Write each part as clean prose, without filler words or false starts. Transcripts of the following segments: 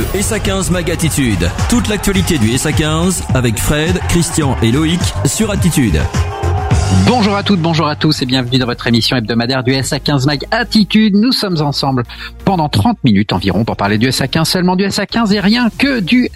Le SA15 Mag Attitude. Toute l'actualité du SA15 avec Fred, Christian et Loïc sur Attitude. Bonjour à toutes, bonjour à tous et bienvenue dans votre émission hebdomadaire du SA15 Mag Attitude. Nous sommes ensemble pendant 30 minutes environ pour parler du SA15, seulement du SA15 et rien que du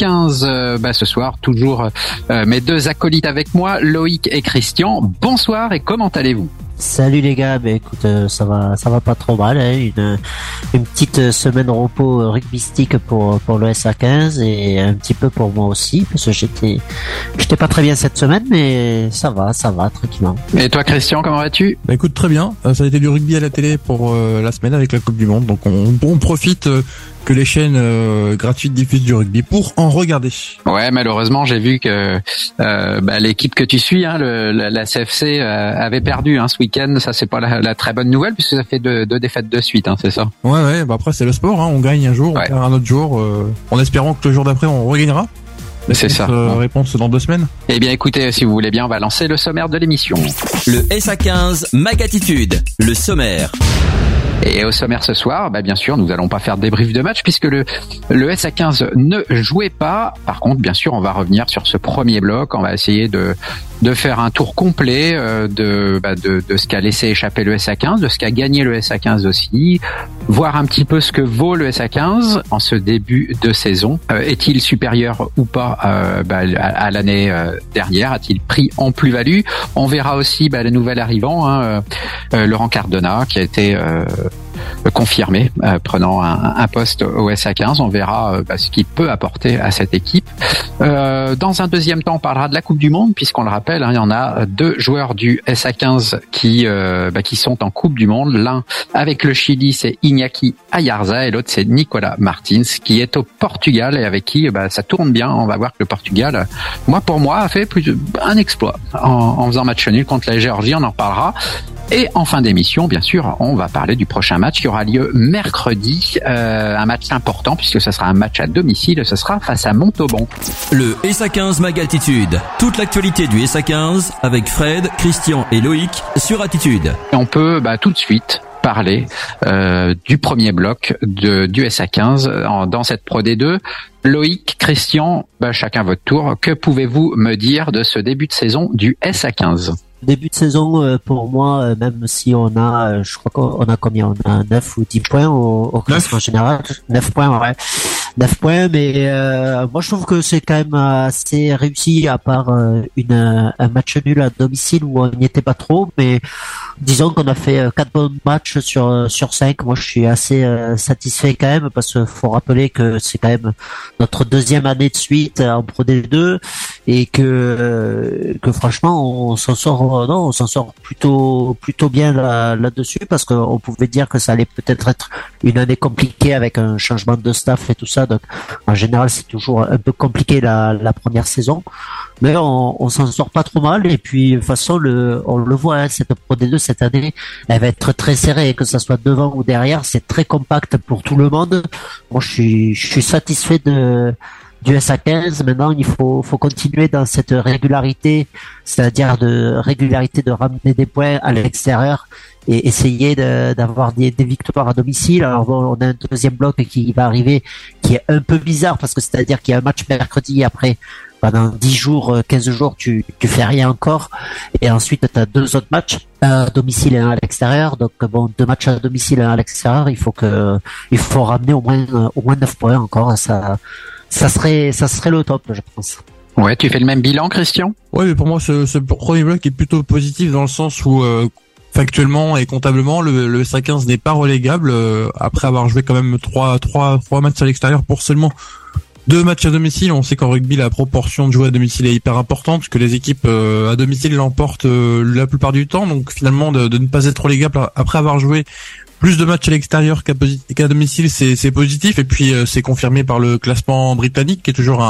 SA15. Ce soir, toujours mes deux acolytes avec moi, Loïc et Christian. Bonsoir et comment allez-vous ? Salut les gars, écoute, ça va pas trop mal, hein. Une petite semaine de repos rugbystique pour le SA15 et un petit peu pour moi aussi, parce que j'étais pas très bien cette semaine, mais ça va, tranquillement. Et toi Christian, comment vas-tu ? Écoute, très bien, ça a été du rugby à la télé pour la semaine avec la Coupe du Monde, donc on profite que les chaînes gratuites diffusent du rugby pour en regarder. Ouais, malheureusement, j'ai vu que l'équipe que tu suis, la CFC, avait perdu ce week-end. Ça, c'est pas la très bonne nouvelle puisque ça fait deux défaites de suite, c'est ça. Ouais. Après, c'est le sport. On gagne un jour, on perd un autre jour, en espérant que le jour d'après, on regagnera. C'est ça. Réponse dans 2 semaines. Eh bien, écoutez, si vous voulez bien, on va lancer le sommaire de l'émission. Le SA15 Mag Attitude, le sommaire. Et au sommaire ce soir, bien sûr, nous allons pas faire de débrief de match puisque le SA15 ne jouait pas. Par contre, bien sûr, on va revenir sur ce premier bloc. On va essayer de faire un tour complet de ce qu'a laissé échapper le SA15, de ce qu'a gagné le SA15 aussi, voir un petit peu ce que vaut le SA15 en ce début de saison. Est-il supérieur ou pas à l'année dernière ? A-t-il pris en plus-value ? On verra aussi le nouvel arrivant, Laurent Cardona, qui a été confirmé prenant un poste au SA15. On verra ce qu'il peut apporter à cette équipe. Dans un deuxième temps, on parlera de la Coupe du Monde puisqu'on le rappelle, il y en a 2 joueurs du SA15 qui sont en Coupe du Monde. L'un avec le Chili, c'est Iñaki Ayarza et l'autre c'est Nicolas Martins qui est au Portugal et avec qui ça tourne bien. On va voir que le Portugal, pour moi, a fait un exploit en faisant match nul contre la Géorgie. On en reparlera. Et en fin d'émission, bien sûr, on va parler du prochain match qui aura lieu mercredi. Un match important puisque ce sera un match à domicile. Ce sera face à Montauban. Le SA15 Mag Attitude. Toute l'actualité du SA15 avec Fred, Christian et Loïc sur Attitude. Et on peut tout de suite parler du premier bloc du SA15 dans cette Pro D2. Loïc, Christian, chacun votre tour. Que pouvez-vous me dire de ce début de saison du SA15 ? Début de saison, pour moi, même si on a, je crois qu'on a combien ? On a 9 ou 10 points au classement général. 9 points, ouais. 9 points, mais moi je trouve que c'est quand même assez réussi, à part un match nul à domicile où on n'y était pas trop, mais disons qu'on a fait 4 bons matchs sur 5. Moi je suis assez satisfait quand même, parce qu'il faut rappeler que c'est quand même notre 2e année de suite en Pro D2 et que franchement on s'en sort plutôt bien là-dessus, parce qu'on pouvait dire que ça allait peut-être être une année compliquée avec un changement de staff et tout ça. Donc en général c'est toujours un peu compliqué la première saison, mais on s'en sort pas trop mal. Et puis de toute façon on le voit, cette Pro D2 cette année elle va être très serrée, que ça soit devant ou derrière, c'est très compact pour tout le monde. Moi je suis satisfait du SA15. Maintenant, il faut continuer dans cette régularité, c'est-à-dire de ramener des points à l'extérieur et essayer d'avoir des victoires à domicile. Alors bon, on a un deuxième bloc qui va arriver, qui est un peu bizarre, parce que c'est-à-dire qu'il y a un match mercredi, après pendant 10 jours, 15 jours, tu fais rien encore, et ensuite tu as 2 autres matchs, un à domicile et un à l'extérieur. Donc bon, 2 matchs à domicile et un à l'extérieur, il faut ramener au moins 9 points encore. Ça serait le top, je pense. Ouais, tu fais le même bilan, Christian ? Ouais, mais pour moi, ce premier bloc est plutôt positif dans le sens où factuellement et comptablement, le SA15 n'est pas relégable après avoir joué quand même 3 matchs à l'extérieur pour seulement 2 matchs à domicile. On sait qu'en rugby, la proportion de jouer à domicile est hyper importante, puisque les équipes à domicile l'emportent la plupart du temps. Donc finalement, de ne pas être relégable après avoir joué plus de matchs à l'extérieur qu'à domicile, c'est positif. Et puis c'est confirmé par le classement britannique, qui est toujours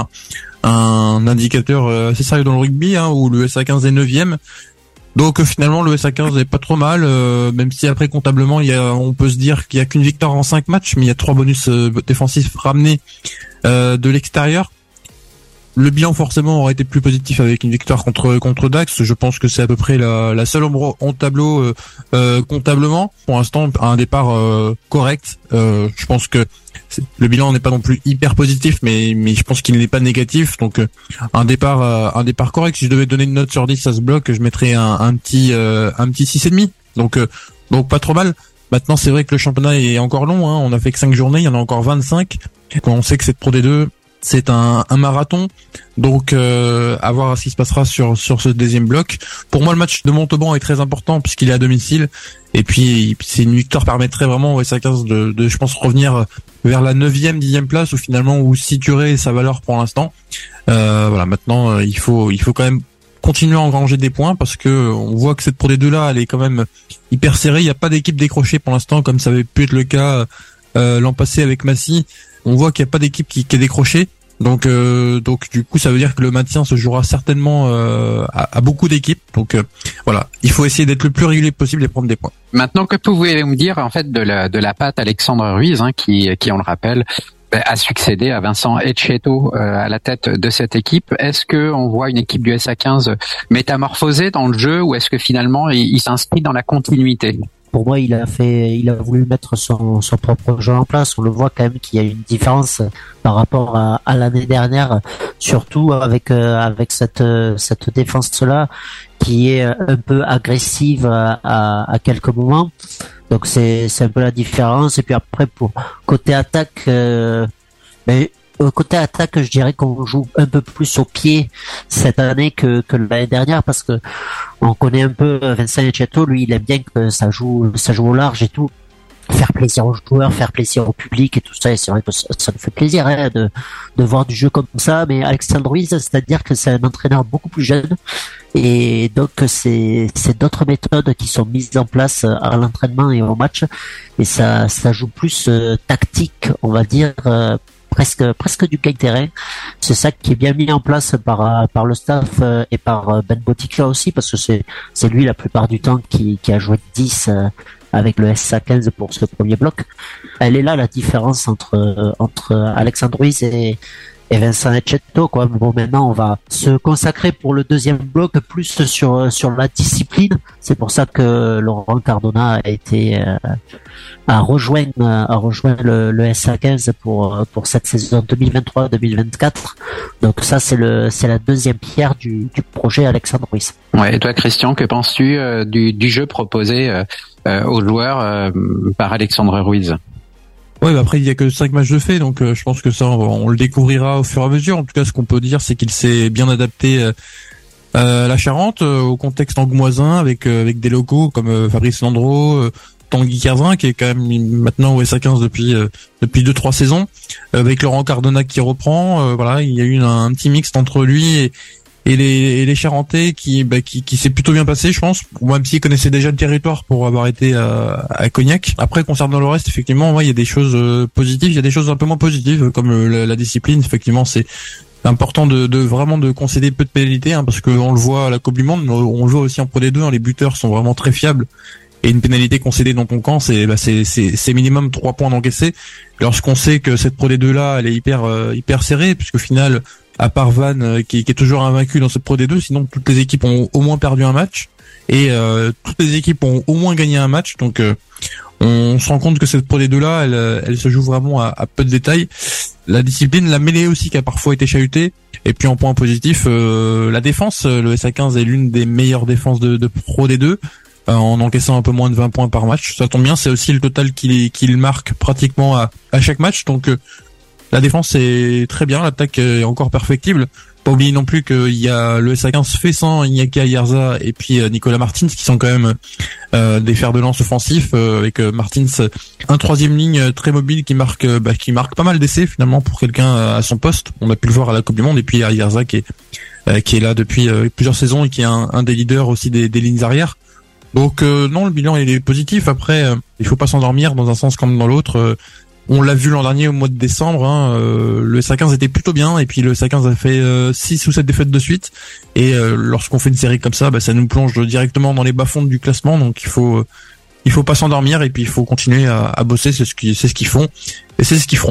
un indicateur assez sérieux dans le rugby, où le SA15 est 9e. Donc finalement le SA15 est pas trop mal, même si après comptablement on peut se dire qu'il y a qu'une victoire en 5 matchs, mais il y a 3 bonus défensifs ramenés de l'extérieur. le bilan forcément aurait été plus positif avec une victoire contre Dax. Je pense que c'est à peu près la seule ombre en tableau comptablement. Pour l'instant, un départ correct. Je pense que le bilan n'est pas non plus hyper positif, mais je pense qu'il n'est pas négatif. Donc un départ correct. Si je devais donner une note sur 10 à ce bloc, je mettrais un petit 6,5. Donc pas trop mal. Maintenant, c'est vrai que le championnat est encore long, hein. On a fait que 5 journées, il y en a encore 25. Quand on sait que cette Pro D2, c'est un marathon. Donc à voir ce qui se passera sur ce deuxième bloc. Pour moi, le match de Montauban est très important puisqu'il est à domicile. Et puis c'est une victoire permettrait vraiment au SA15 de je pense revenir vers la 9e, 10e place, où finalement où situerait sa valeur pour l'instant. Voilà, maintenant il faut quand même continuer à engranger des points parce que on voit que cette Pro D2 là, elle est quand même hyper serrée. Il n'y a pas d'équipe décrochée pour l'instant, comme ça avait pu être le cas l'an passé avec Massy. On voit qu'il n'y a pas d'équipe qui est décrochée. Donc du coup, ça veut dire que le maintien se jouera certainement à beaucoup d'équipes. Donc voilà, il faut essayer d'être le plus régulier possible et prendre des points. Maintenant, que pouvez-vous me dire en fait de la patte Alexandre Ruiz, hein, qui on le rappelle, a succédé à Vincent Etcheto à la tête de cette équipe. Est-ce que on voit une équipe du SA15 métamorphosée dans le jeu, ou est-ce que finalement il s'inscrit dans la continuité? Pour moi, il a voulu mettre son propre jeu en place. On le voit quand même qu'il y a une différence par rapport à l'année dernière, surtout avec cette défense-là qui est un peu agressive à quelques moments. Donc c'est un peu la différence. Et puis après, pour côté attaque, côté attaque, je dirais qu'on joue un peu plus au pied cette année que l'année dernière, parce que on connaît un peu Vincent Etcheto. Lui, il aime bien que ça joue au large et tout, faire plaisir aux joueurs, faire plaisir au public et tout ça. Et c'est vrai que ça nous fait plaisir, hein, de voir du jeu comme ça. Mais Alexandre Ruiz, c'est-à-dire que c'est un entraîneur beaucoup plus jeune, et donc c'est d'autres méthodes qui sont mises en place à l'entraînement et au match, et ça joue plus tactique, on va dire, presque du gain-terrain. C'est ça qui est bien mis en place par le staff et par Ben Botica aussi, parce que c'est lui la plupart du temps qui a joué 10 avec le SA15 pour ce premier bloc. Elle est là la différence entre Alexandre Ruiz et Vincent Etcheto, quoi. Bon, maintenant on va se consacrer pour le deuxième bloc plus sur la discipline. C'est pour ça que Laurent Cardona a rejoint le SA15 pour cette saison 2023-2024. Donc ça c'est la deuxième pierre du projet Alexandre Ruiz. Ouais, et toi Christian, que penses-tu du jeu proposé aux joueurs par Alexandre Ruiz? Ouais, après il y a que 5 matchs de fait, donc je pense que ça on le découvrira au fur et à mesure. En tout cas, ce qu'on peut dire, c'est qu'il s'est bien adapté à la Charente, au contexte angoumoisin, avec des locaux comme Fabrice Landreau, Tanguy Kerzin, qui est quand même maintenant au SA15 depuis 2-3 saisons, avec Laurent Cardona qui reprend. Voilà, il y a eu un petit mixte entre lui et les Charentais qui s'est plutôt bien passé, je pense, même s'ils connaissaient déjà le territoire pour avoir été à Cognac. Après, concernant le reste, effectivement, ouais, il y a des choses positives, il y a des choses un peu moins positives, comme la discipline. Effectivement, c'est important de vraiment de concéder peu de pénalités, hein, parce que on le voit à la Coupe du Monde, mais on le voit aussi en Pro D2, hein, les buteurs sont vraiment très fiables. Et une pénalité concédée dans ton camp, c'est minimum 3 points d'encaissé. Lorsqu'on sait que cette Pro D2 là, elle est hyper serrée, puisqu'au final, à part Vannes qui est toujours invaincu dans cette Pro D2, sinon toutes les équipes ont au moins perdu un match, et toutes les équipes ont au moins gagné un match. Donc on se rend compte que cette Pro D2 là, elle se joue vraiment à peu de détails. La discipline, la mêlée aussi qui a parfois été chahutée. Et puis en point positif, la défense, le SA15 est l'une des meilleures défenses de Pro D2. En encaissant un peu moins de 20 points par match. Ça tombe bien, c'est aussi le total qu'il marque pratiquement à chaque match. Donc la défense est très bien, l'attaque est encore perfectible. Pas oublier non plus qu'il y a le SA15 fait sans Iñaki Ayarza et puis Nicolas Martins, qui sont quand même des fers de lance offensifs, avec Martins un troisième ligne très mobile qui marque pas mal d'essais finalement pour quelqu'un à son poste. On a pu le voir à la Coupe du Monde, et puis Ayarza qui est là depuis plusieurs saisons et qui est un des leaders aussi des lignes arrières. Donc non, le bilan il est positif. Après, il faut pas s'endormir dans un sens comme dans l'autre. On l'a vu l'an dernier au mois de décembre, hein, le SA15 était plutôt bien, et puis le SA15 a fait 6 ou 7 défaites de suite. Et lorsqu'on fait une série comme ça, ça nous plonge directement dans les bas-fonds du classement. Donc il faut pas s'endormir, et puis il faut continuer à bosser. C'est ce qu'ils font, et c'est ce qu'ils feront.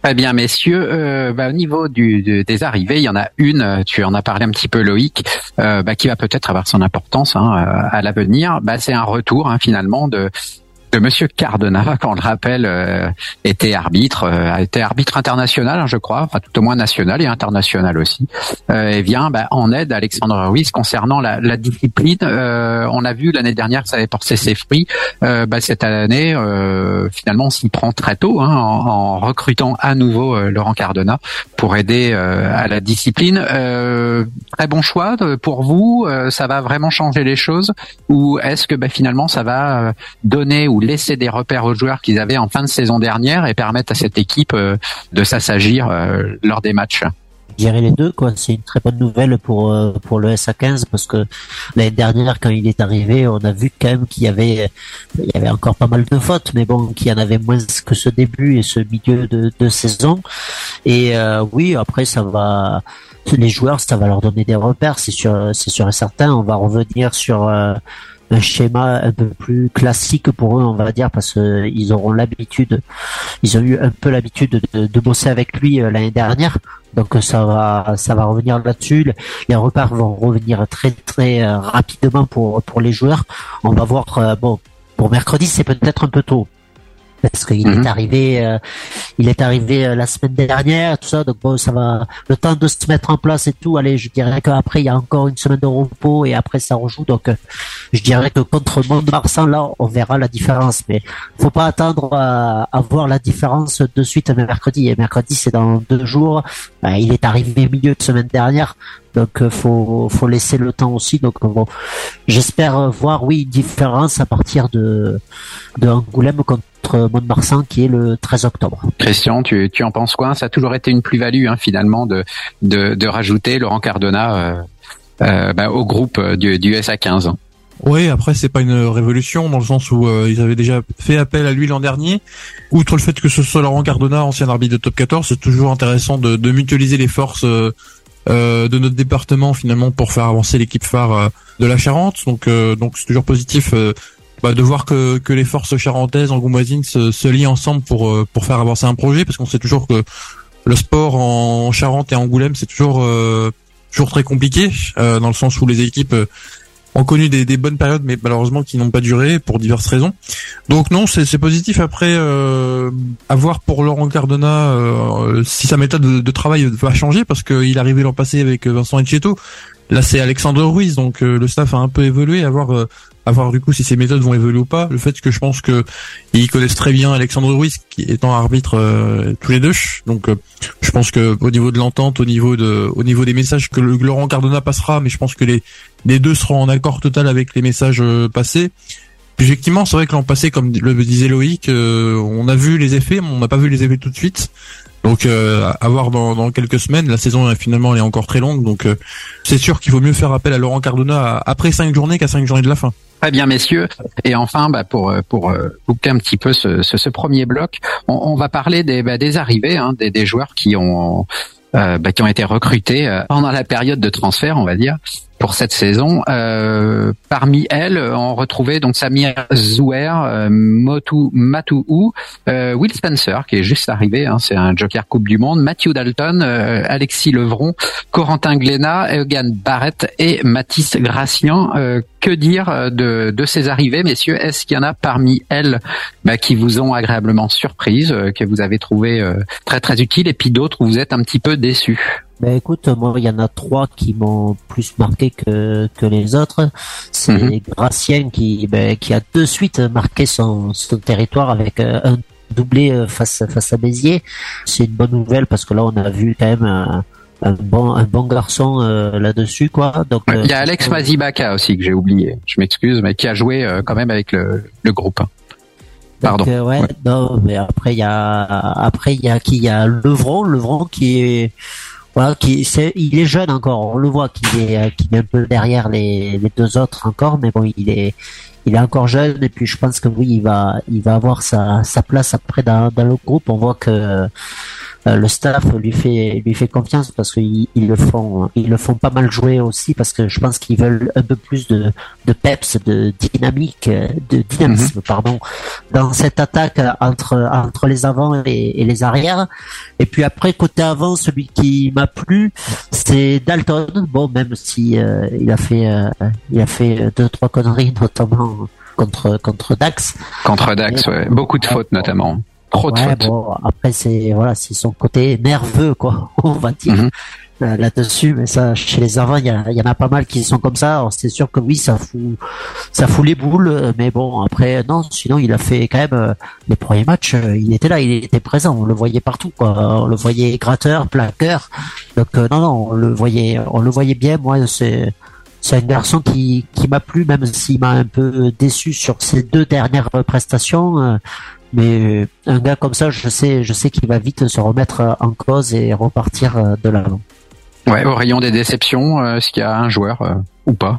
Très bien, messieurs. Au niveau des arrivées, il y en a une. Tu en as parlé un petit peu, Loïc, qui va peut-être avoir son importance à l'avenir. C'est un retour finalement de Monsieur Cardona, qu'on le rappelle, était arbitre international, je crois, enfin tout au moins national et international aussi, et vient en aide à Alexandre Ruiz concernant la discipline. On a vu l'année dernière que ça avait porté ses fruits. Cette année, finalement, on s'y prend très tôt en recrutant à nouveau Laurent Cardona pour aider à la discipline. Très bon choix pour vous. Ça va vraiment changer les choses, ou est-ce que finalement ça va donner ou laisser des repères aux joueurs qu'ils avaient en fin de saison dernière et permettre à cette équipe de s'assagir lors des matchs? Je dirais les deux, quoi. C'est une très bonne nouvelle pour le SA15, parce que l'année dernière, quand il est arrivé, on a vu quand même qu'il y avait encore pas mal de fautes, mais bon, qu'il y en avait moins que ce début et ce milieu de saison. Et oui, après ça va, les joueurs, ça va leur donner des repères, c'est sûr et certain. On va revenir sur un schéma un peu plus classique pour eux, on va dire, parce que ils ont eu un peu l'habitude de bosser avec lui l'année dernière. Donc ça va revenir là-dessus. Les repères vont revenir très très rapidement pour les joueurs. On va voir. Pour mercredi, c'est peut-être un peu tôt, parce qu'il est arrivé la semaine dernière, tout ça. Donc bon, ça va, le temps de se mettre en place et tout. Allez, je dirais qu'après il y a encore une semaine de repos et après ça rejoue. Donc je dirais que contre Mont-de-Marsan, là, on verra la différence. Mais faut pas attendre à voir la différence de suite mercredi. Et mercredi, c'est dans 2 jours. Il est arrivé milieu de semaine dernière. Donc faut laisser le temps aussi. Donc bon, j'espère voir une différence à partir de Angoulême contre Mont-de-Marsan, qui est le 13 octobre. Christian, tu en penses quoi? Ça a toujours été une plus-value finalement de rajouter Laurent Cardona au groupe du SA15. Oui, après c'est pas une révolution, dans le sens où ils avaient déjà fait appel à lui l'an dernier. Outre le fait que ce soit Laurent Cardona, ancien arbitre de top 14, c'est toujours intéressant de mutualiser les forces de notre département finalement pour faire avancer l'équipe phare de la Charente. Donc c'est toujours positif de voir que les forces charentaises, angoumoisines se lient ensemble pour faire avancer un projet, parce qu'on sait toujours que le sport en Charente et en Angoulême, c'est toujours très compliqué, dans le sens où les équipes ont connu des bonnes périodes, mais malheureusement qui n'ont pas duré pour diverses raisons. Donc non, c'est positif. Après, à voir pour Laurent Cardona si sa méthode de travail va changer, parce qu'il est arrivé l'an passé avec Vincent Etcheto. Là, c'est Alexandre Ruiz, donc le staff a un peu évolué. À voir du coup si ces méthodes vont évoluer ou pas. Le fait que je pense que ils connaissent très bien Alexandre Ruiz, qui étant arbitre tous les deux. Donc je pense que au niveau de l'entente, au niveau des messages que Laurent Cardona passera, mais je pense que les deux seront en accord total avec les messages passés. Puis effectivement, c'est vrai que l'an passé, comme le disait Loïc, on a vu les effets, mais on n'a pas vu les effets tout de suite. Donc à voir dans quelques semaines. La saison finalement elle est encore très longue, donc c'est sûr qu'il vaut mieux faire appel à Laurent Cardona après 5 journées qu'à 5 journées de la fin. Très bien, messieurs. Et enfin, pour boucler un petit peu ce premier bloc, on va parler des arrivées, des joueurs qui ont été recrutés pendant la période de transfert, on va dire, pour cette saison. Parmi elles, on retrouvait donc Samir Zouer, Matou, Will Spencer, qui est juste arrivé, c'est un Joker Coupe du Monde, Matthew Dalton, Alexis Levron, Corentin Glénat, Eogan Barrett et Mathis Gracian. Que dire de ces arrivées, messieurs? Est-ce qu'il y en a parmi elles qui vous ont agréablement surprise, que vous avez trouvé très très utiles, et puis d'autres où vous êtes un petit peu déçus? Écoute, moi, il y en a 3 qui m'ont plus marqué que les autres. C'est Gracien qui a de suite marqué son territoire avec un doublé face à Béziers. C'est une bonne nouvelle, parce que là, on a vu quand même un bon garçon là-dessus, quoi. Donc il y a Alex Mazibaka aussi que j'ai oublié. Je m'excuse, mais qui a joué quand même avec le groupe. Pardon. Donc, non, mais après il y a Levron qui est il est jeune encore, on le voit qu'il est un peu derrière les deux autres encore, mais bon, il est encore jeune, et puis je pense que oui, il va avoir sa place après dans le groupe. On voit que le staff lui fait confiance parce qu'ils le font pas mal jouer aussi parce que je pense qu'ils veulent un peu plus de peps, de dynamisme, pardon, dans cette attaque entre les avants et les arrières. Et puis après, côté avant, celui qui m'a plu, c'est Dalton. Bon, même si il a fait 2-3 conneries, notamment contre Dax. Contre Dax, ouais. Beaucoup de fautes notamment. Trop de fautes. Bon, après c'est son côté nerveux, quoi, on va dire. Là-dessus, mais ça, chez les avants, il y en a pas mal qui sont comme ça. Alors c'est sûr que oui, ça fout les boules, mais bon, après non, sinon il a fait quand même les premiers matchs, il était là, il était présent, on le voyait partout, quoi. On le voyait gratteur, plaqueur. Donc non, on le voyait bien. Moi, c'est un garçon qui m'a plu, même s'il m'a un peu déçu sur ses 2 dernières prestations. Mais un gars comme ça, je sais qu'il va vite se remettre en cause et repartir de l'avant. Ouais, au rayon des déceptions, est-ce qu'il y a un joueur ou pas?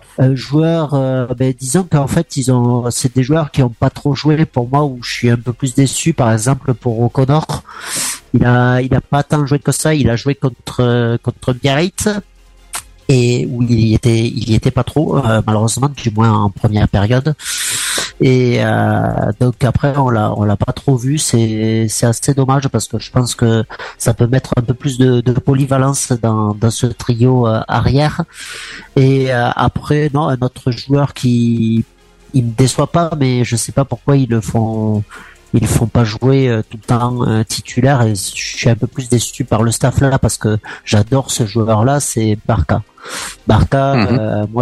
Disons qu'en fait, c'est des joueurs qui ont pas trop joué pour moi, où je suis un peu plus déçu. Par exemple, pour O'Connor, il a pas tant joué que ça. Il a joué contre Biarritz. Et où il y était pas trop, malheureusement, du moins en première période. Et donc après on l'a pas trop vu, c'est assez dommage parce que je pense que ça peut mettre un peu plus de polyvalence dans ce trio arrière. Et après non, un autre joueur qui il me déçoit pas, mais je sais pas pourquoi ils le font pas jouer tout le temps titulaire, et je suis un peu plus déçu par le staff là parce que j'adore ce joueur là, c'est Barca. Moi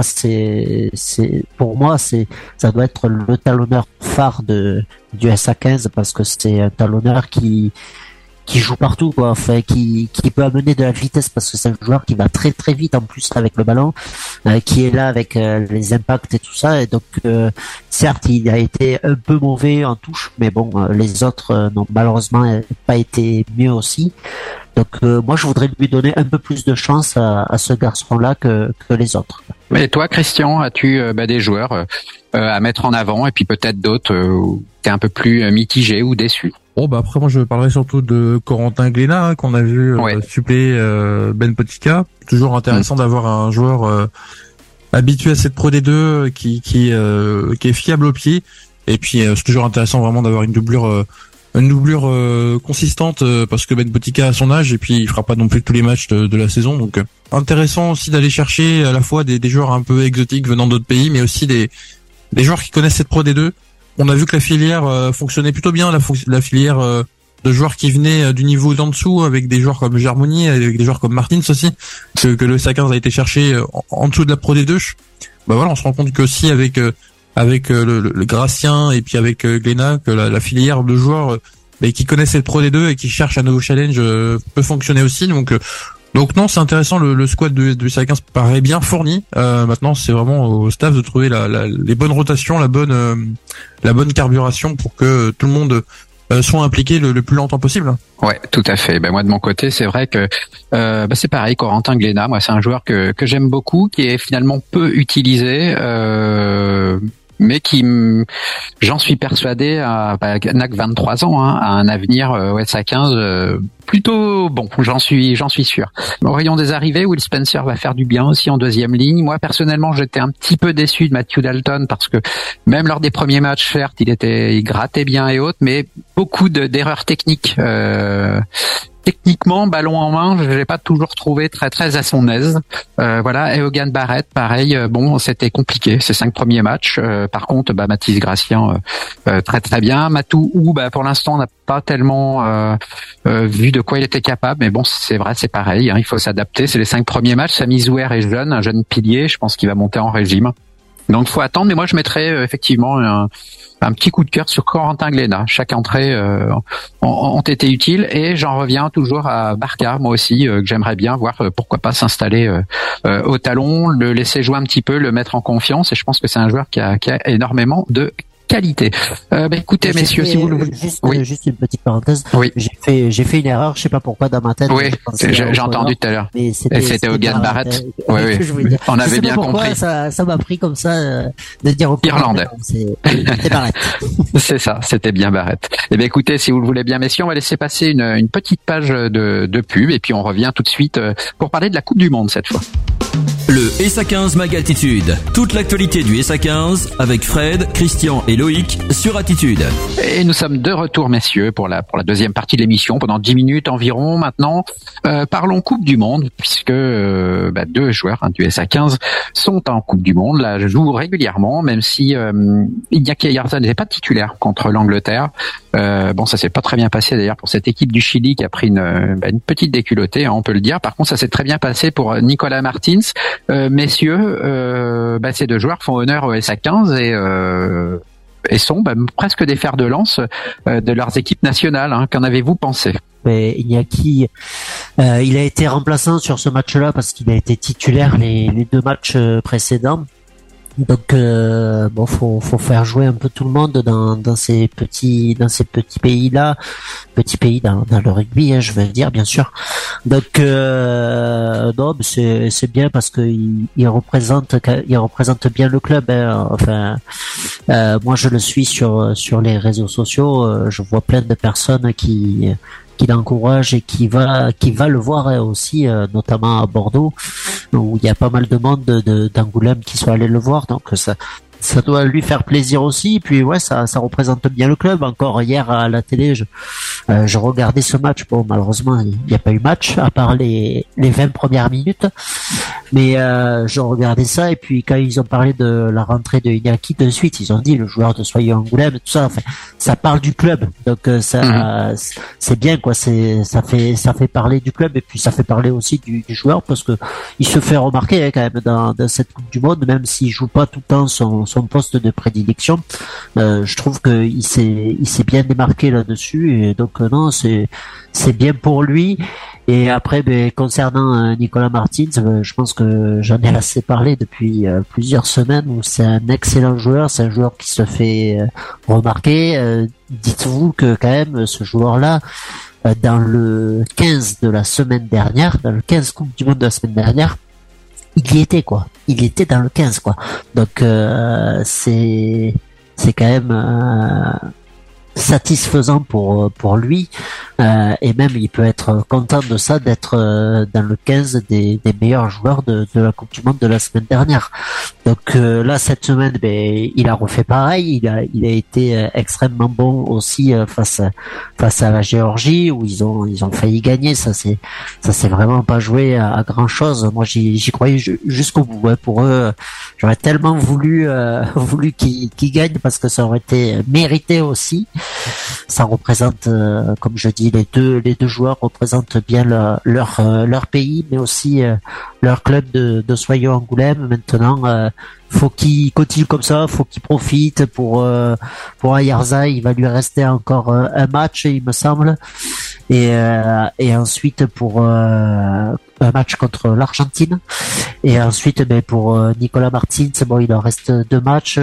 pour moi ça doit être le talonneur phare du SA15 parce que c'est un talonneur qui joue partout, quoi. Enfin, qui peut amener de la vitesse parce que c'est un joueur qui va très très vite en plus avec le ballon, qui est là avec les impacts et tout ça. Et donc certes il a été un peu mauvais en touche, mais bon, les autres n'ont malheureusement pas été mieux aussi. Donc moi je voudrais lui donner un peu plus de chance à ce garçon-là que les autres. Et toi, Christian, as-tu des joueurs à mettre en avant et puis peut-être d'autres où t'es un peu plus mitigé ou déçu? Bon, après moi je parlerai surtout de Corentin Glénat, qu'on a vu suppléer Ben Potica. Toujours intéressant d'avoir un joueur habitué à cette Pro D2 qui est fiable au pied. Et puis c'est toujours intéressant vraiment d'avoir une doublure consistante parce que Ben Potica a son âge et puis il fera pas non plus tous les matchs de la saison. Donc intéressant aussi d'aller chercher à la fois des joueurs un peu exotiques venant d'autres pays, mais aussi des joueurs qui connaissent cette Pro D2. On a vu que la filière fonctionnait plutôt bien, la filière de joueurs qui venaient du niveau d'en dessous, avec des joueurs comme Germoni, avec des joueurs comme Martins aussi, que le SA15 a été chercher en dessous de la Pro D2. Voilà, on se rend compte que aussi avec le Gratien et puis avec Glénat, que la filière de joueurs qui connaissent cette Pro D2 et qui cherchent un nouveau challenge peut fonctionner aussi. Donc non, c'est intéressant, le squad du SA15 paraît bien fourni. Maintenant, c'est vraiment au staff de trouver les bonnes rotations, la bonne carburation pour que tout le monde soit impliqué le plus longtemps possible. Ouais, tout à fait. Moi de mon côté, c'est vrai que c'est pareil, Corentin Glénat, moi c'est un joueur que j'aime beaucoup, qui est finalement peu utilisé. Mais qui, j'en suis persuadé, n'a que 23 ans, a un avenir SA15 plutôt bon, j'en suis sûr. Au rayon des arrivées, Will Spencer va faire du bien aussi en deuxième ligne. Moi personnellement, j'étais un petit peu déçu de Matthew Dalton parce que même lors des premiers matchs, certes, il grattait bien et autres, mais beaucoup d'erreurs techniques. Techniquement, ballon en main, je l'ai pas toujours trouvé très très à son aise. Et Hogan Barrett, pareil. C'était compliqué ces 5 premiers matchs. Par contre, Mathis Gratien, très très bien. Matou, pour l'instant, on n'a pas tellement vu de quoi il était capable. Mais bon, c'est vrai, c'est pareil. Il faut s'adapter. C'est les 5 premiers matchs. Sami Zouer est jeune, un jeune pilier. Je pense qu'il va monter en régime. Donc, faut attendre. Mais moi, je mettrais effectivement un petit coup de cœur sur Corentin Glénat. Chaque entrée ont été utiles, et j'en reviens toujours à Barca, moi aussi, que j'aimerais bien voir, pourquoi pas s'installer au talon, le laisser jouer un petit peu, le mettre en confiance, et je pense que c'est un joueur qui a énormément de qualité. Écoutez, messieurs, si vous le voulez. Juste une petite parenthèse. Oui. J'ai fait une erreur, je sais pas pourquoi dans ma tête. Oui, j'ai entendu tout à l'heure. Et c'était Hogan Barrett. Oui. On avait bien compris. Ça m'a pris comme ça de dire au Irlandais. C'était Barrett. C'est ça, c'était bien Barrett. Écoutez, si vous le voulez bien, messieurs, on va laisser passer une petite page de pub et puis on revient tout de suite pour parler de la Coupe du Monde cette fois. Le SA15 Mag Altitude. Toute l'actualité du SA15 avec Fred, Christian et Loïc sur Attitude. Et nous sommes de retour, messieurs, pour la deuxième partie de l'émission, pendant 10 minutes environ maintenant. Parlons Coupe du Monde, puisque 2 joueurs du SA15 sont en Coupe du Monde, là jouent régulièrement, même si Iñaki Ayarza n'était pas titulaire contre l'Angleterre. Ça s'est pas très bien passé d'ailleurs pour cette équipe du Chili qui a pris une petite déculottée, on peut le dire. Par contre, ça s'est très bien passé pour Nicolas Martins. Messieurs, ces 2 joueurs font honneur au SA15 et sont presque des fers de lance de leurs équipes nationales. Qu'en avez-vous pensé? Mais Iñaki, il a été remplaçant sur ce match-là parce qu'il a été titulaire les 2 matchs précédents. Donc faut faire jouer un peu tout le monde dans ces petits pays-là, petits pays dans le rugby, je veux dire bien sûr. Donc c'est bien parce que il représente bien le club. Moi je le suis sur les réseaux sociaux, je vois plein de personnes qui l'encourage et qui va le voir aussi, notamment à Bordeaux, où il y a pas mal de monde d'Angoulême qui sont allés le voir, donc ça doit lui faire plaisir aussi. Puis ça représente bien le club. Encore hier à la télé, je regardais ce match. Bon, malheureusement, il n'y a pas eu match à part les 20 premières minutes. Mais je regardais ça et puis quand ils ont parlé de la rentrée de Iñaki, de suite ils ont dit le joueur de Soyeux Angoulême, tout ça. Enfin, ça parle du club. Donc c'est bien quoi. Ça fait parler du club et puis ça fait parler aussi du joueur parce que il se fait remarquer quand même dans cette Coupe du Monde, même s'il joue pas tout le temps son poste de prédilection. Je trouve que il s'est bien démarqué là-dessus et donc non, c'est bien pour lui. Et après, concernant Nicolas Martins, je pense que j'en ai assez parlé depuis plusieurs semaines, où c'est un excellent joueur, c'est un joueur qui se fait remarquer. Dites-vous que quand même ce joueur-là, dans le 15 de la semaine dernière, dans le 15 Coupe du Monde de la semaine dernière, il y était quoi. Il était dans le 15 quoi. Donc c'est quand même satisfaisant pour lui, et même il peut être content de ça, d'être dans le 15 des meilleurs joueurs de la Coupe du Monde de la semaine dernière. Donc là cette semaine il a refait pareil, il a été extrêmement bon aussi face à la Géorgie, où ils ont failli gagner. Ça c'est vraiment pas joué à grand chose. Moi j'y croyais jusqu'au bout. Pour eux, j'aurais tellement voulu qu'ils gagnent parce que ça aurait été mérité aussi. Ça représente, comme je dis, les deux joueurs représentent bien leur pays, mais aussi leur club de Soyeux Angoulême. Maintenant, faut qu'il continue comme ça, faut qu'il profite pour Ayarza. Il va lui rester encore un match, il me semble, et ensuite pour un match contre l'Argentine, et ensuite pour Nicolas Martins, il en reste 2 matchs.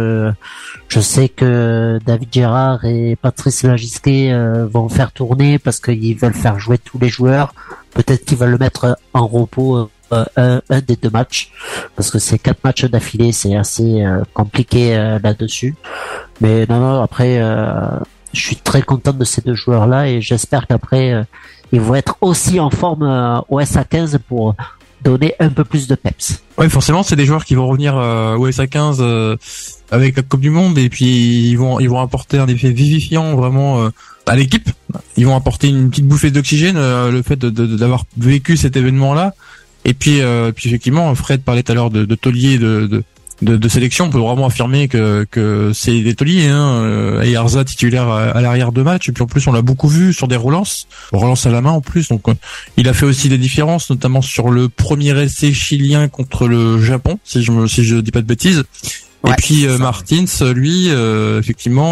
Je sais que David Gérard et Patrice Lagisquet vont faire tourner parce qu'ils veulent faire jouer tous les joueurs. Peut-être qu'ils veulent le mettre en repos un des 2 matchs, parce que c'est 4 matchs d'affilée, c'est assez compliqué là-dessus. Mais non, après je suis très content de ces 2 joueurs-là et j'espère qu'après ils vont être aussi en forme au SA15 pour donner un peu plus de peps. Ouais, forcément, c'est des joueurs qui vont revenir au SA15 avec la Coupe du Monde, et puis ils vont apporter un effet vivifiant vraiment à l'équipe. Ils vont apporter une petite bouffée d'oxygène, le fait d'avoir vécu cet événement-là. Et puis effectivement, Fred parlait tout à l'heure de taulier de sélection. On peut vraiment affirmer que c'est des tauliers, Ayarza titulaire à l'arrière de match, et puis en plus on l'a beaucoup vu sur des relances à la main en plus, donc il a fait aussi des différences, notamment sur le premier essai chilien contre le Japon, si je dis pas de bêtises. Ouais, et puis Martins, lui, effectivement,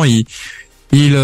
il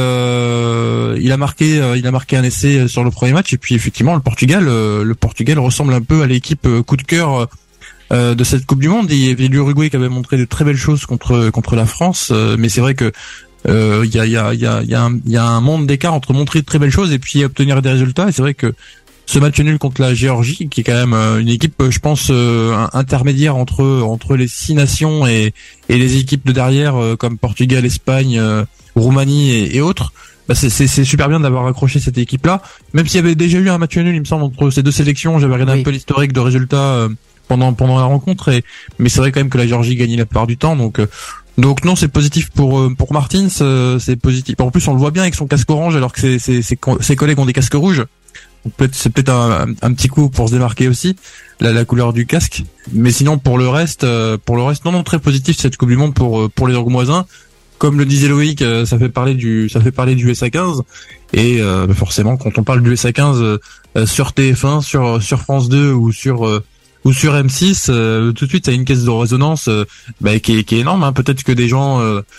a marqué un essai sur le premier match, et puis effectivement le Portugal ressemble un peu à l'équipe coup de cœur de cette Coupe du Monde. Il y avait l'Uruguay qui avait montré de très belles choses contre la France, mais c'est vrai que il y a un monde d'écart entre montrer de très belles choses et puis obtenir des résultats. Et c'est vrai que ce match nul contre la Géorgie, qui est quand même une équipe, je pense, intermédiaire entre les 6 nations et les équipes de derrière comme Portugal, Espagne, Roumanie et autres. Bah c'est super bien d'avoir accroché cette équipe-là. Même s'il y avait déjà eu un match nul, il me semble, entre ces deux sélections. J'avais regardé un peu l'historique de résultats pendant la rencontre, mais c'est vrai quand même que la Géorgie gagnait la plupart du temps. Donc non, c'est positif pour Martins. C'est positif. En plus, on le voit bien avec son casque orange, alors que ses collègues ont des casques rouges. Donc c'est peut-être un petit coup pour se démarquer aussi, la couleur du casque. Mais sinon pour le reste, non, très positif cette Coupe du Monde pour les Angoumoisins. Comme le disait Loïc, ça fait parler du USA 15 et forcément quand on parle du USA 15 sur TF1, sur France 2 ou sur M6, tout de suite ça a une caisse de résonance qui est énorme. Hein. Peut-être que des gens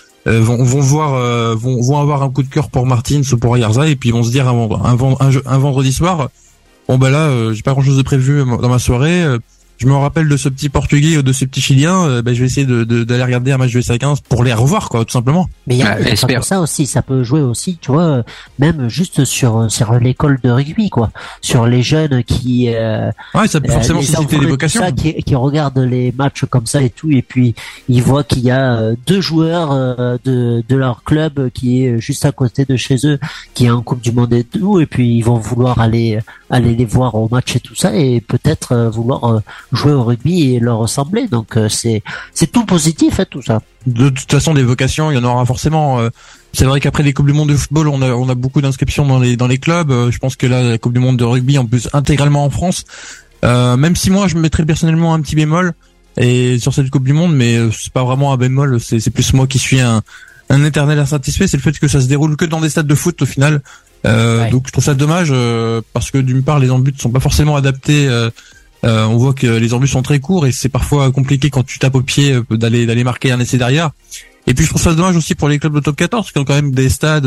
vont avoir un coup de cœur pour Martins ou pour Ayarza et puis ils vont se dire un vendredi soir, bon bah là j'ai pas grand chose de prévu dans ma soirée. Je me rappelle de ce petit Portugais ou de ce petit Chilien, je vais essayer d'aller regarder un match de USA 15 pour les revoir, quoi, tout simplement. Mais il y a pas que ça aussi, ça peut jouer aussi, tu vois, même juste sur l'école de rugby, quoi, sur les jeunes qui ça peut forcément susciter des vocations, qui regardent les matchs comme ça et tout, et puis ils voient qu'il y a 2 joueurs de leur club qui est juste à côté de chez eux, qui est en Coupe du Monde et tout, et puis ils vont vouloir aller les voir au match et tout ça, et peut-être vouloir jouer au rugby et leur ressembler. Donc c'est tout positif, hein, tout ça. De toute façon, des vocations, il y en aura forcément. C'est vrai qu'après les Coupes du Monde de football, on a beaucoup d'inscriptions dans les clubs. Je pense que là, la Coupe du Monde de rugby, en plus intégralement en France. Même si moi, je me mettrais personnellement un petit bémol et sur cette Coupe du Monde, mais c'est pas vraiment un bémol. C'est plus moi qui suis un éternel insatisfait. C'est le fait que ça se déroule que dans des stades de foot au final. Donc je trouve ça dommage parce que d'une part, les embûts ne sont pas forcément adaptés. On voit que les embûts sont très courts et c'est parfois compliqué quand tu tapes au pied d'aller marquer un essai derrière. Et puis je trouve ça dommage aussi pour les clubs de top 14 qui ont quand même des stades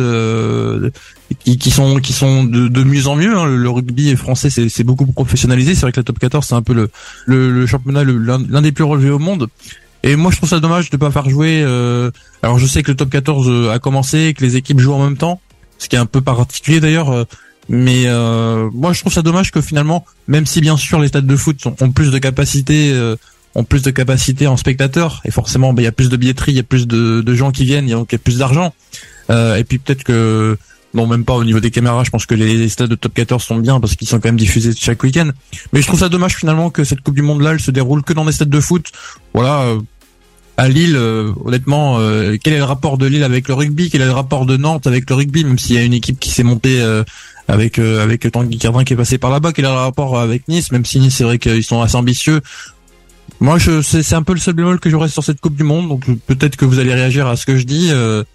qui sont de mieux en mieux. Hein. Le rugby français c'est beaucoup professionnalisé. C'est vrai que la top 14 c'est un peu le championnat l'un des plus relevés au monde. Et moi je trouve ça dommage de pas faire jouer. Alors je sais que le top 14 a commencé, que les équipes jouent en même temps, ce qui est un peu particulier d'ailleurs. Mais moi je trouve ça dommage que finalement, même si bien sûr les stades de foot ont plus de capacité en spectateurs et forcément il y a plus de billetterie, il y a plus de gens qui viennent, donc il y a plus d'argent. Et puis peut-être que non, même pas au niveau des caméras, je pense que les stades de top 14 sont bien parce qu'ils sont quand même diffusés chaque week-end. Mais je trouve ça dommage finalement que cette Coupe du Monde là elle se déroule que dans des stades de foot. Voilà. À Lille, honnêtement, quel est le rapport de Lille avec le rugby? Quel est le rapport de Nantes avec le rugby? Même s'il y a une équipe qui s'est montée avec Tanguy Cardin qui est passé par là-bas, quel est le rapport avec Nice? Même si Nice, c'est vrai qu'ils sont assez ambitieux. Moi, c'est un peu le seul bémol que j'aurais sur cette Coupe du Monde. Donc peut-être que vous allez réagir à ce que je dis,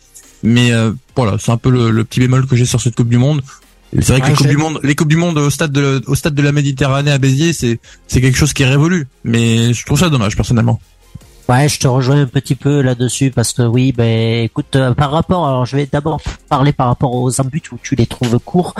mais voilà, c'est un peu le petit bémol que j'ai sur cette Coupe du Monde. C'est vrai que les coupes du monde au stade de la Méditerranée à Béziers, c'est quelque chose qui est révolu. Mais je trouve ça dommage personnellement. Ouais, je te rejoins un petit peu là-dessus parce que oui, écoute, par rapport, alors je vais d'abord parler par rapport aux embûts où tu les trouves courts.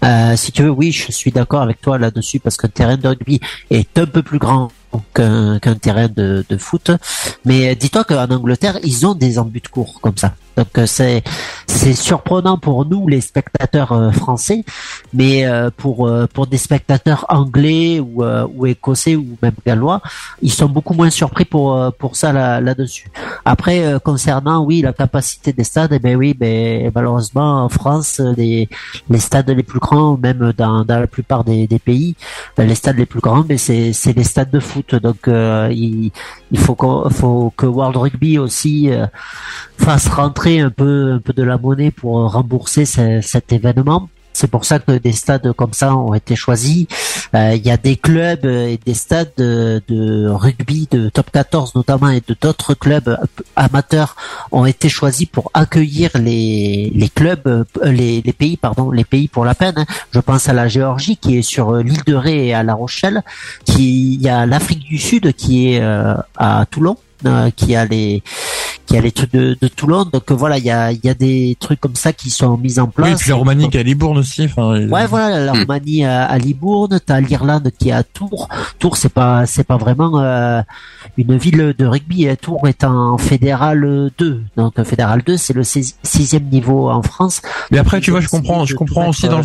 Si tu veux, oui, je suis d'accord avec toi là-dessus parce qu'un terrain de rugby est un peu plus grand qu'un terrain de foot. Mais dis-toi qu'en Angleterre, ils ont des embûts courts comme ça. Donc c'est surprenant pour nous les spectateurs français, mais pour des spectateurs anglais ou écossais ou même gallois, ils sont beaucoup moins surpris pour ça là-dessus. Après concernant la capacité des stades, malheureusement en France les stades les plus grands, même dans la plupart des pays, les stades les plus grands, c'est les stades de foot. Donc il faut que World Rugby aussi fasse rentrer un peu de la monnaie pour rembourser cet événement. C'est pour ça que des stades comme ça ont été choisis. Il y a des clubs et des stades de rugby de top 14 notamment et de d'autres clubs amateurs ont été choisis pour accueillir les clubs, les pays pour la peine. Hein. Je pense à la Géorgie qui est sur l'île de Ré et à La Rochelle. Il y a l'Afrique du Sud qui est à Toulon. Qui qui a les trucs de Toulon. Donc voilà, il y a des trucs comme ça qui sont mis en place. Oui, et puis la Roumanie qui est à Libourne aussi. Ouais, voilà, la Roumanie à Libourne, t'as l'Irlande qui est à Tours. Tours, c'est pas vraiment une ville de rugby. Tours est en fédéral 2. Donc fédéral 2, c'est le 6e niveau en France. Mais après, tu vois, je comprends aussi dans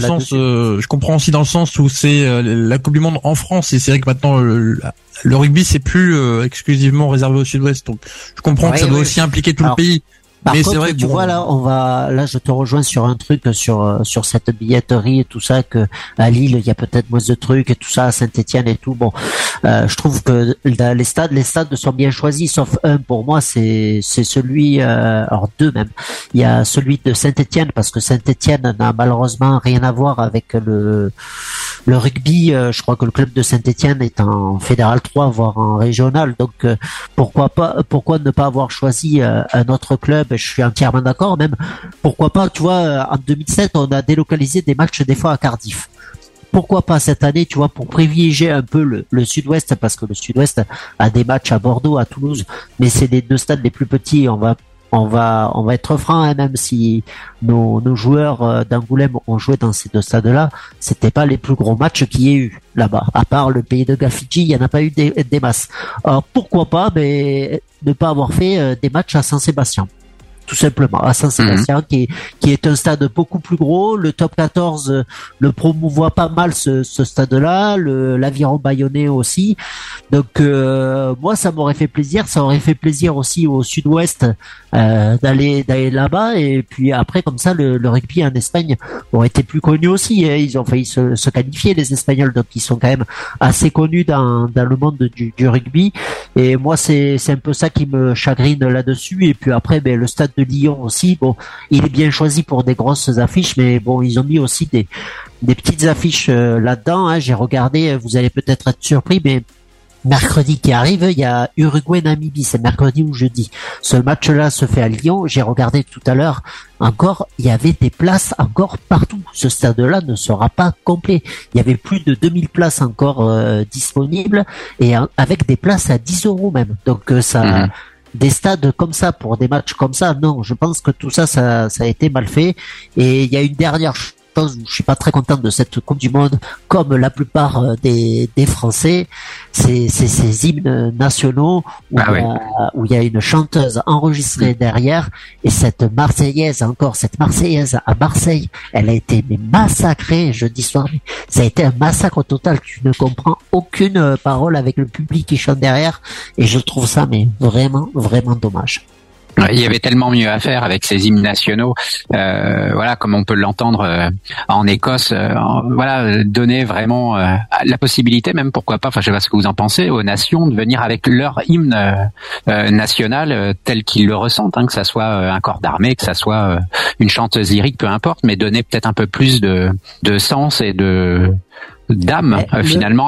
le sens où c'est la Coupe du Monde en France, et c'est vrai que maintenant le rugby c'est plus exclusivement réservé au Sud-Ouest. Donc je comprends que ça doit aussi impliquer tout le pays. Par mais contre, c'est vrai que tu vois là, je te rejoins sur un truc sur cette billetterie et tout ça, que à Lille il y a peut-être moins de trucs et tout ça, à Saint-Étienne et tout. Bon, je trouve que les stades sont bien choisis, sauf un pour moi, c'est celui, alors deux même. Il y a celui de Saint-Étienne, parce que Saint-Étienne n'a malheureusement rien à voir avec le rugby. Je crois que le club de Saint-Étienne est en fédéral 3, voire en régional. Donc pourquoi ne pas avoir choisi un autre club? Je suis entièrement d'accord. Même pourquoi pas, tu vois, en 2007 on a délocalisé des matchs des fois à Cardiff. Pourquoi pas cette année, tu vois, pour privilégier un peu le Sud-Ouest, parce que le Sud-Ouest a des matchs à Bordeaux, à Toulouse, mais c'est les deux stades les plus petits. On va être franc, hein, même si nos joueurs d'Angoulême ont joué dans ces deux stades-là, c'était pas les plus gros matchs qu'il y ait eu là-bas. À part le pays de Gafidji, il y en a pas eu des masses. Alors pourquoi pas, mais ne pas avoir fait des matchs à Saint-Sébastien. Tout simplement, à Saint-Sébastien, qui est un stade beaucoup plus gros. Le top 14 le promouvoit pas mal, ce stade-là, l'Aviron Bayonnais aussi. Donc moi, ça m'aurait fait plaisir. Ça aurait fait plaisir aussi au Sud-Ouest d'aller là-bas. Et puis après, comme ça, le rugby en Espagne aurait été plus connu aussi. Ils ont failli se qualifier, les Espagnols, donc ils sont quand même assez connus dans le monde du rugby. Et moi, c'est un peu ça qui me chagrine là-dessus. Et puis après, le stade de Lyon aussi, bon, il est bien choisi pour des grosses affiches, mais bon, ils ont mis aussi des petites affiches là-dedans, hein. J'ai regardé, vous allez peut-être être surpris, mais mercredi qui arrive, il y a Uruguay-Namibie, c'est mercredi ou jeudi. Ce match-là se fait à Lyon. J'ai regardé tout à l'heure, encore, il y avait des places encore partout. Ce stade-là ne sera pas complet. Il y avait plus de 2000 places encore disponibles, et avec des places à 10 € même. Donc ça... Des stades comme ça pour des matchs comme ça, non, je pense que tout ça a été mal fait. Et il y a une dernière chose où je suis pas très content de cette Coupe du Monde, comme la plupart des Français, c'est ces hymnes nationaux où il y a une chanteuse enregistrée derrière, et cette Marseillaise à Marseille, elle a été massacrée jeudi soir. Ça a été un massacre total. Tu ne comprends aucune parole avec le public qui chante derrière, et je trouve ça vraiment dommage. Il y avait tellement mieux à faire avec ces hymnes nationaux, voilà, comme on peut l'entendre en Écosse, donner vraiment la possibilité, même pourquoi pas, enfin je sais pas ce que vous en pensez, aux nations de venir avec leur hymne national tel qu'ils le ressentent, hein, que ça soit un corps d'armée, que ça soit une chanteuse lyrique, peu importe, mais donner peut-être un peu plus de sens et d'âme finalement.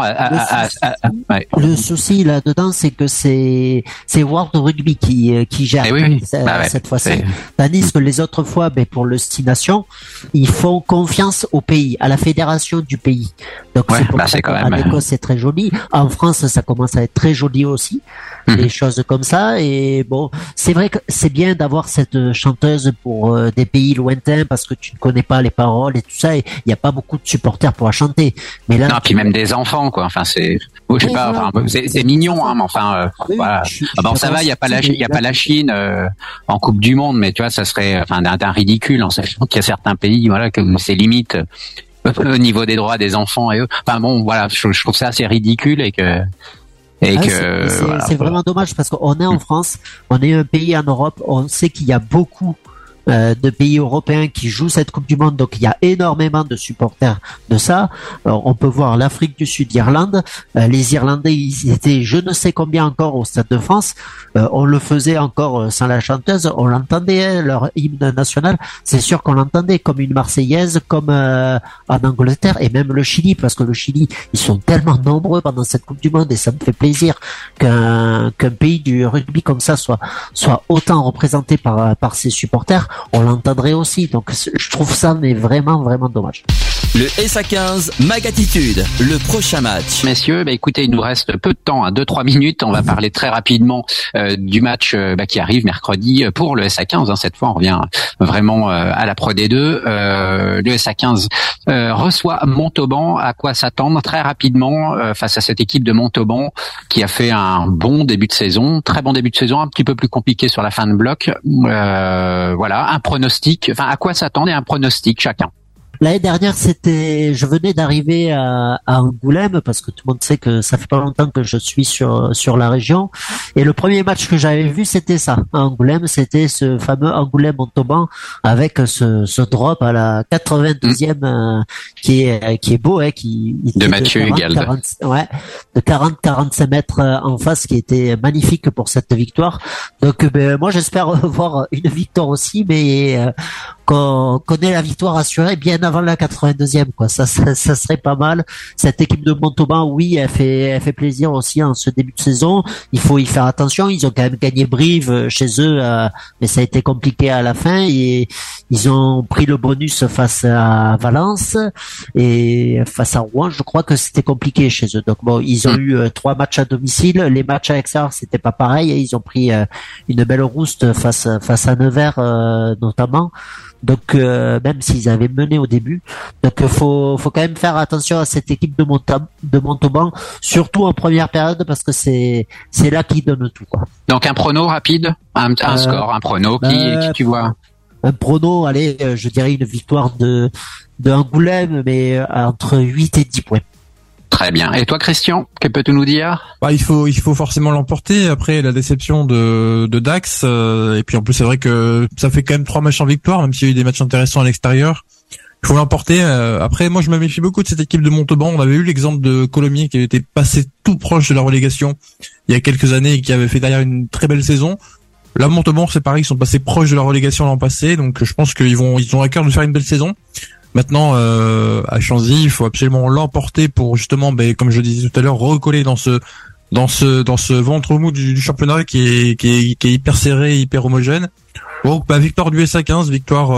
Le souci là-dedans, c'est que c'est World Rugby qui gère cette fois-ci. Tandis que les autres fois, pour le 6 Nations, ils font confiance au pays, à la fédération du pays. Donc c'est pour ça qu'en Écosse c'est très joli. En France, ça commence à être très joli aussi. Des choses comme ça. Et bon, c'est vrai que c'est bien d'avoir cette chanteuse pour des pays lointains, parce que tu ne connais pas les paroles et tout ça, et il n'y a pas beaucoup de supporters pour la chanter. Mais là, non, puis même des enfants, quoi. Enfin, c'est, je sais pas, enfin, c'est mignon, hein, mais enfin, voilà. Bon, ça va, il y a pas la Chine en Coupe du Monde, mais tu vois, ça serait, enfin, d'un ridicule, en sachant qu'il y a certains pays, voilà, que c'est limite au niveau des droits des enfants et eux. Enfin bon, voilà, je trouve ça assez ridicule c'est vraiment dommage, parce qu'on est en France, on est un pays en Europe, on sait qu'il y a beaucoup de pays européens qui jouent cette Coupe du Monde, donc il y a énormément de supporters de ça. Alors, on peut voir l'Afrique du Sud, l'Irlande, les Irlandais, ils étaient je ne sais combien encore au Stade de France, on le faisait encore sans la chanteuse, on l'entendait, leur hymne national, c'est sûr qu'on l'entendait, comme une Marseillaise, comme en Angleterre, et même le Chili, parce que le Chili, ils sont tellement nombreux pendant cette Coupe du Monde, et ça me fait plaisir qu'un pays du rugby comme ça soit autant représenté par ses supporters. On l'entendrait aussi, donc je trouve ça vraiment dommage. Le SA15 Mag Attitude, le prochain match. Messieurs, écoutez, il nous reste peu de temps, 2-3 minutes. On va parler très rapidement du match qui arrive mercredi pour le SA15. Cette fois, on revient vraiment à la Pro D2. Le SA15 reçoit Montauban. À quoi s'attendre très rapidement face à cette équipe de Montauban qui a fait un bon début de saison, très bon début de saison, un petit peu plus compliqué sur la fin de bloc. Voilà, un pronostic. Enfin, à quoi s'attendre et un pronostic chacun. L'année dernière, je venais d'arriver à Angoulême parce que tout le monde sait que ça fait pas longtemps que je suis sur la région. Et le premier match que j'avais vu, c'était ça. À Angoulême, c'était ce fameux Angoulême-Montauban avec ce drop à la 82e qui est beau, de Mathieu Egalde. De 40-45 mètres en face, qui était magnifique pour cette victoire. Donc, moi, j'espère voir une victoire aussi, mais qu'on ait la victoire assurée bien avant la 82e, quoi. Ça serait pas mal. Cette équipe de Montauban, oui, elle fait plaisir aussi en ce début de saison. Il faut y faire attention. Ils ont quand même gagné Brive chez eux, mais ça a été compliqué à la fin, et ils ont pris le bonus face à Valence et face à Rouen. Je crois que c'était compliqué chez eux. Donc bon, ils ont eu 3 matchs à domicile. Les matchs à l'extérieur, c'était pas pareil. Ils ont pris une belle rouste face à Nevers notamment. Donc même s'ils avaient mené au début, donc faut quand même faire attention à cette équipe de Montauban, surtout en première période, parce que c'est là qu'ils donnent tout, quoi. Donc un prono rapide, un score, un prono qui tu vois. Un prono, allez, je dirais une victoire de Angoulême, mais entre 8 et 10 points. Très bien. Et toi, Christian, que peux-tu nous dire? Il faut forcément l'emporter. Après la déception de Dax, et puis en plus c'est vrai que ça fait quand même 3 matchs en victoire, même s'il y a eu des matchs intéressants à l'extérieur. Il faut l'emporter. Après, moi je me méfie beaucoup de cette équipe de Montauban. On avait eu l'exemple de Colomiers qui avait été passé tout proche de la relégation il y a quelques années et qui avait fait derrière une très belle saison. Là, Montauban, c'est pareil, ils sont passés proches de la relégation l'an passé, donc je pense qu'ils ont à cœur de faire une belle saison. Maintenant, à Chanzy, il faut absolument l'emporter pour justement, comme je disais tout à l'heure, recoller dans ce ventre mou du championnat qui est hyper serré, hyper homogène. Donc, victoire du SA15, victoire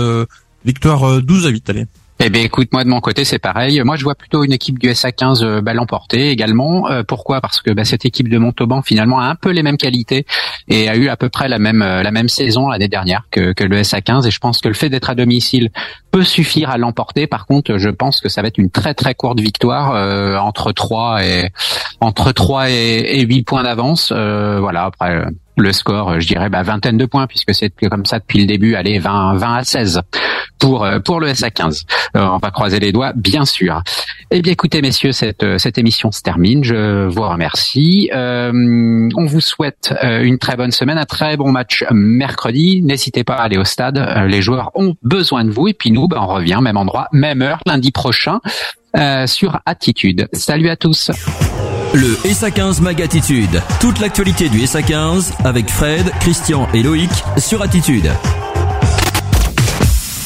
12-8, allez. Eh bien, écoute, moi de mon côté, c'est pareil. Moi, je vois plutôt une équipe du SA15 l'emporter également. Pourquoi ? Parce que cette équipe de Montauban, finalement, a un peu les mêmes qualités et a eu à peu près la même saison l'année dernière que le SA15. Et je pense que le fait d'être à domicile peut suffire à l'emporter. Par contre, je pense que ça va être une très très courte victoire, entre 3 et 8 points d'avance. Voilà. Après. Le score, je dirais, vingtaine de points, puisque c'est comme ça depuis le début. Allez, 20 à 16 pour le SA15. On va croiser les doigts, bien sûr. Eh bien, écoutez, messieurs, cette émission se termine. Je vous remercie. On vous souhaite une très bonne semaine, un très bon match mercredi. N'hésitez pas à aller au stade. Les joueurs ont besoin de vous. Et puis nous, on revient, même endroit, même heure, lundi prochain, sur Attitude. Salut à tous. Le SA15 Mag Attitude. Toute l'actualité du SA15 avec Fred, Christian et Loïc sur Attitude.